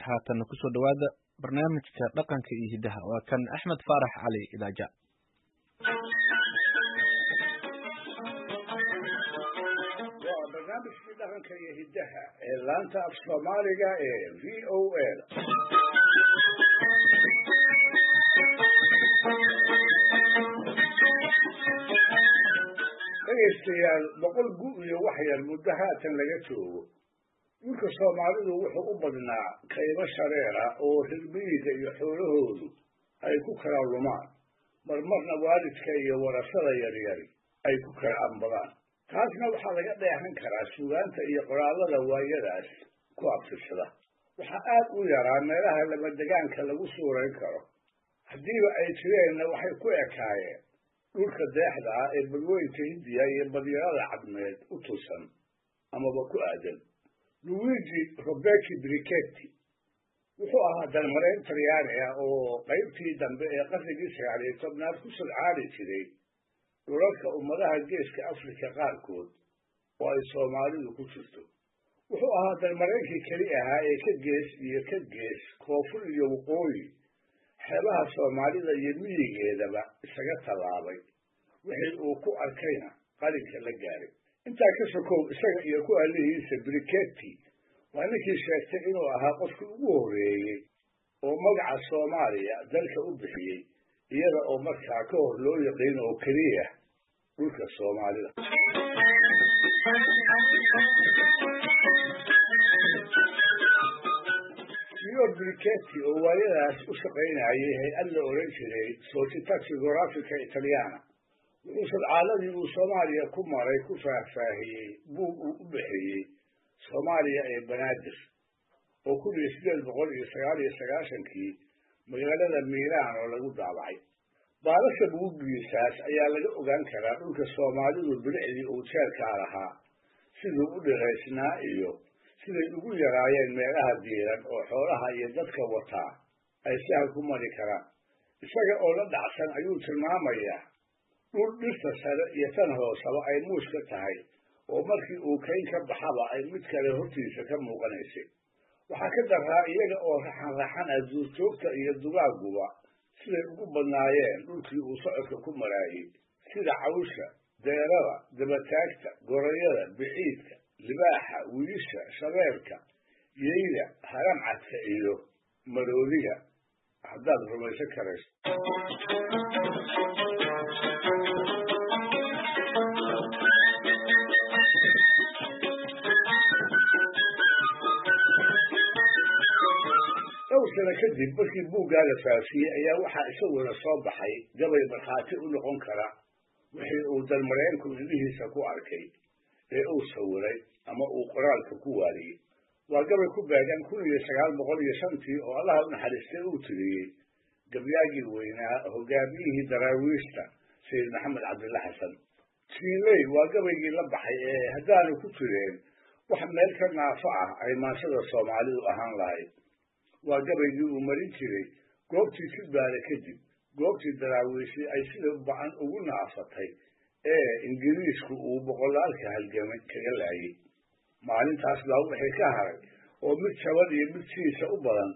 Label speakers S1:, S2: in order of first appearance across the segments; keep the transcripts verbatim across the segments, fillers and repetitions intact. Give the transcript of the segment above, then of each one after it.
S1: haatan ku soo dhawaada barnaamijka dhaqanka iyo hidaha waa kan Axmed Faarax Cali Idaaja.
S2: Waa barnaamijka dhaqanka iyo hidaha ee laanta af Soomaaliga ee V O A. Dhegeystayaal, boqol gu iyo wax yar muddo haatan laga joogo dhulka Soomaalidu wuxuu u badnaa qaybo shareer ah oo reermiyiga iyo xoolahoodu ay ku kala lumaan, marmarna waalidka iyo warasada yaryari ay ku kala ambadaan. taasna waxaa laga dheehan karaa suugaanta iyo qoraallada waayadaas ku abtirsada. waxaa aad u yaraa meelaha labadegaanka lagu suurayn karo, haddiiba ay jireenna waxay ku ekaayeen dhulka deexda ah ee badweynta Hindiya iyo badyarada cadmeed u tusan amaba ku aadan. Luigi Roberti Brichetti wuxuu ahaa dalmarayn Talyaani ah oo qaybtii dambe ee qarnigii sagaal iyo tobnaad ku sodcaali jiray dhulalka ummadaha geeska Afrika qaarkood oo ay Soomaalidu ku jirto. wuxuu ahaa dalmaraynkii keli ahaa ee ka gees iyo ka gees koonfur iyo waqooyi xeebaha Soomaalida iyo miyigeedaba isaga tallaabay, wixii uu ku arkayna qalinka la gaaray. intaa ka sokow isaga iyo ku alihiisa Brichetti waa ninkii sheegtay inuu ahaa qofkii ugu horreeyey oo magaca Soomaaliya dalka u bixiyey, iyada oo markaa ka hor loo yaqiin oo keliya dhulka Soomaalida. Signor Brichetti oo waayadaas u shaqaynayay hay-ad la oran jiray Società Geografica Italiana wuxuu sodcaaladii uu Soomaaliya ku maray ku faahfaahiyey buug uu u bixiyey Soomaaliya ee Banaadir oo kun iyo sideed boqol iyo sagaal iyo sagaashankii magaalada Milaan oo lagu daabacay. baalasha buuggiisaas ayaa laga ogaan karaa dhulka Soomaalidu bilicdii uu jeerkaa lahaa, siduu u dhiraysnaa iyo siday ugu yaraayeen meelaha diiran oo xoolaha iyo dadka wataa ay sahal ku mari karaan. isaga oo la dhacsan ayuu tilmaamayaa dhul dhirta sare iyo tan hoosaba ay muuska tahay oo markii uu kayn ka baxaba ay mid kale hortiisa ka muuqanaysay. waxaa ka daraa iyaga oo raxan raxan ah duurjoogta iyo dugaaguba siday ugu badnaayeen dhulkii uu socodka ku maraayey, sida cawsha, deerada, dabataagta, gorayada, biciidka, libaaxa, wiisha, shabeelka, yeyda, haramcadka iyo maroodiga, haddaad rumaysan karayso. dhowr sano kadib markii buuggaa la faafiyey ayaa waxaa isaguna soo baxay gabay markhaati u noqon kara wixii uu dalmareenku indhihiisa ku arkay ee uu sawiray ama uu qoraalka ku waariyey. waa gabay ku beegan kun iyo sagaal boqol iyo shantii oo allaha u naxariistay uu tiriyey gabyaagii weynaa hogaamiyihii daraawiishta sayid maxamed cabdilla xasan. jiiley waa gabaygii la baxay ee haddaanu ku jireen wax meel ka naafo ah ay maansada Soomaalidu ahaan lahayd. waa gabaygii uu marin jiray goobtii Kidbaale kadib, goobtii daraawiishii ay sida ba-an ugu naafatay ee Ingiriisku uu boqolaalka halgamay kaga laayay. maalintaas baa wixii ka haray oo mid jabad iyo mid siisa u badan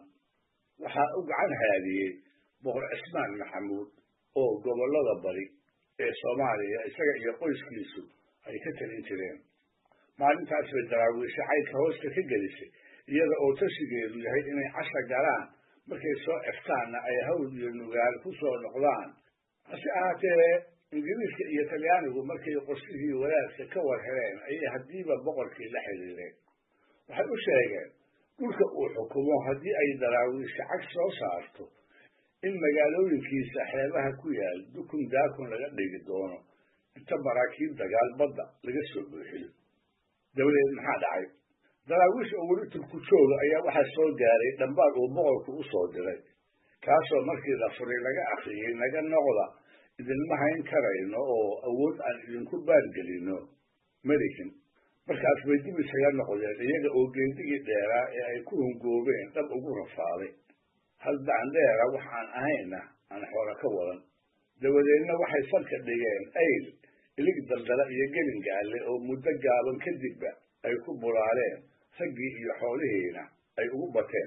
S2: waxaa u gacan haadiyey boqor Cismaan Maxamuud oo gobollada bari ee Soomaaliya isaga iyo qoyskiisu ay ka talin jireen. maalintaas bay daraawiishi caydka hoosta ka gelisay, iyada oo tashigeedu yahay inay casha galaan, markay soo eftaanna ay hawl iyo nugaal ku soo noqdaan. hase ahaatee Ingiriiska iyo Talyaanigu markay qorshihii wadaadka ka war heleen ayay haddiiba boqorkii la xiriireen. waxay u sheegeen dhulka uu xukumo haddii ay daraawiishi cag soo saarto in magaalooyinkiisa xeebaha ku yaal dukun daakun laga dhigi doono inta maraakiib dagaal badda laga soo buuxiyo. dabadeed maxaa dhacay? daraawiish oo weli turku jooga ayaa waxaa soo gaaray dhambaal uu boqorku u soo diray, kaasoo markii la furay laga akhriyey naga noqda, idinma hayn karayno oo awood aan idinku baargelino malihin. markaas bay dib isaga noqdeen, iyaga oo geedigii dheeraa ee ay ku hungoobeen dhab ugu rafaaday. hal dacandheera wax aan ahayna aan xoolo ka wadan. dabadeedna waxay salka dhigeen ayl, ilig daldala iyo gelin gaalle oo muddo gaaban kadibba ay ku bulaaleen, raggii iyo xoolihiina ay ugu bateen.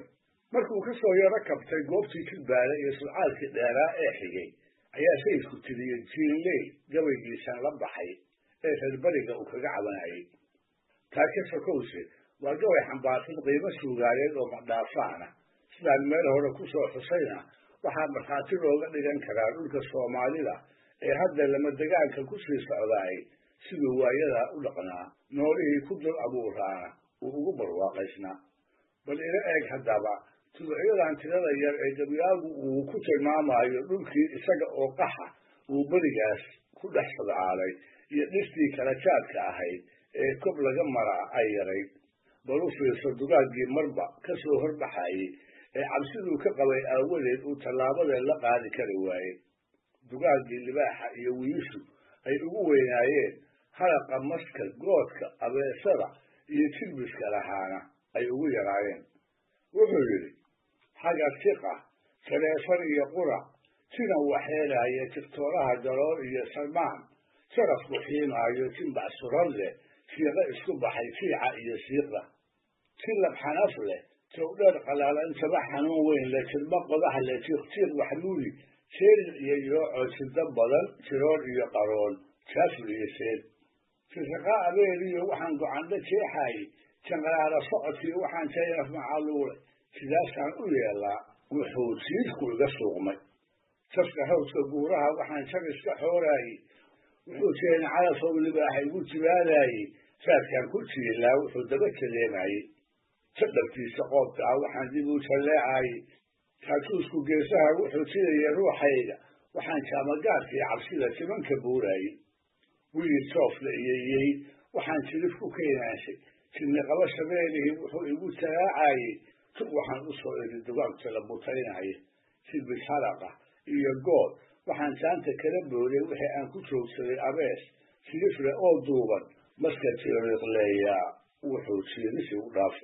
S2: markuu ka soo yaro kabtay goobtii jilbaale iyo sulcaalkii dheeraa ee xigay ayaa sayidku tiriyey jiinley gabaygiisan la baxay ee reer beriga uu kaga cabanayay taa ka sokowse waa gabay xambaarsan qiimo suugaaneed oo madhaafaana sidaan meel hore ku soo xusayna waxaa markhaati looga dhigan karaa dhulka soomaalida ee hadda lama degaanka ku sii socdaay siduu waayadaa u dhaqnaa noolihii ku dul abuuraana uu ugu barwaaqaysnaa bal ila eeg haddaba tuducyadan tirada yar ee gabyaagu uu ku tilmaamayo dhulkii isaga oo qaxa uu berigaas ku dhex sadcaalay iyo dhirtii kala jaadka ahayd ee kob laga maraa ay yarayd bal u fiirso dugaaggii marba ka soo horbaxayey ee cabsiduu ka qabay aawadeed uu tallaabadee la qaadi kari waayey dugaaggii libaaxa iyo wiishu ay ugu weynaayeen halaqa maska goodka abeesada iyo jilbiska lahaana ay ugu yaraayeen wuxuu yidhi xagar tiqa saleefan iyo qurac sidan waxeelaya tigtooraha jalool iyo salmaan sharafku xiimaayo jimbac suran leh siiqo isku baxay fiica iyo siiqa silab xanaf leh towdheer qalaalan taba xanuun weyn leh tirba qodax leh tiiqtiiq waxluuli seelin iyo yooco sida badan jiroor iyo qaroon jaafur iyo seel firriqa abeeliyo waxaan gocandho jeexaayey janqaraara socodkii waxaan jaynaf macaluulay sidaasaan u yeelaa wuxuu siidku iga suuqmay safka hawska guuraha waxaan shar iska xooraayey wuxuu jeeni calafow libaaxa igu jibaadaayey saadkaan ku jiilaa wuxuu daba jaleemayey sadhabtiisa qoobka ah waxaan dib u jalleecaayey kaatuusku geesaha wuxuu jidayay ruuxayga waxaan jaamagaadkii cabsida timanka buuraayey wiil soofla iyo yey waxaan jilif ku keenaashay jinni qaba shabeelihii wuxuu igu talaacayey tug waxaan u soo iri dugaagta la butaynaya silbis halaqa iyo good waxaan jaanta kala booday wixii aan ku joogsaday abees silifle oo duuban maska tiiriiqleeyaa wuxuu jiirisi u dhaafay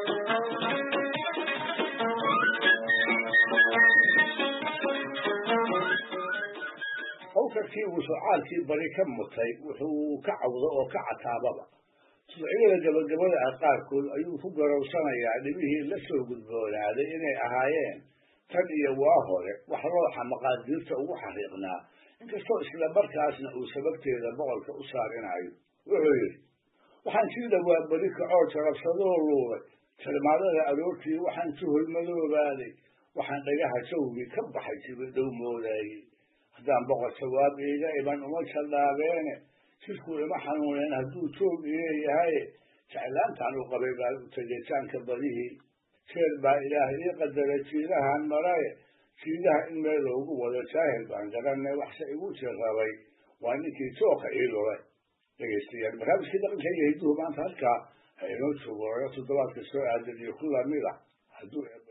S2: hawkarkii uu socaalkii bari ka mutay wuxuu ka cawdo oo ka cataababa suucyada gabagabada ah qaarkood ayuu ku garowsanayaa dhibihii la soo gudboonaaday inay ahaayeen tan iyo waa hore wax rooxa maqaadiirta ugu xariiqnaa inkastoo isla markaasna uu sababteeda boqolka u saarinayo wuxuu yidhi waxaan sii dhowaa beri kacoo jarabsadoo luulay tilmaadada aroortii waxaan suhoy madoobaaday waxaan dhagaha jawgii ka baxay sibidhow moodaayey haddaan boqor jawaab iiga iman uma jaldhaabeene jidkuu ima xanuuneen hadduu joog ileeyahaye jeclaantaan u qabay baa u tegitaanka badihii jeer baa ilaah ii qadara jiidahan maraye jiidaha in meel loogu wado jaahil baan garanay waxse igu jirrabay waa ninkii jooka ii lulay dhegaystayaal barnaamijkii dhaqanka iyo hidduhu maanta halkaa ha inoo joogo laga toddobaadka soo aadan iyo ku lamid ah hadduu